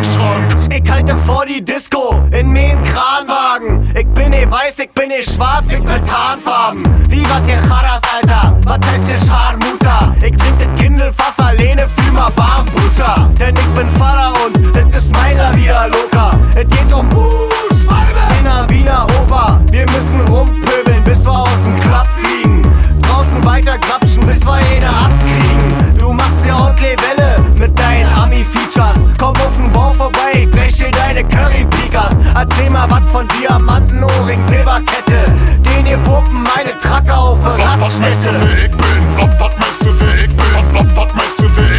Kühlschrank. Ich halte vor die Disco in meinen Kranwagen. Ich bin weiß, ich bin schwarz, ich bin Tarnfarben. Wie wat ihr Charas, Alter, wat heißt ihr Scharmuta? Ich trink das Kindelfass alleine, fühl mal Barmputscher. Denn ich bin Vater und das ist meiner wieder locker. Es geht um in der Wiener Oper. Wir müssen rumpöbeln, bis wir aus dem Club fliegen. Draußen weiter grapschen, bis wir eine abkriegen. Du machst ja ordentlich Welle mit deinen Ami-Features. Komm auf den Bau vorbei, ich wäsche deine Curry-Pikas. Erzähl mal wat von Diamantenohrring, Silberkette. Den ihr pumpen meine Tracker auf Was meinst du, wer ich bin? Was meinst du, wer ich bin? Was meinst du, wer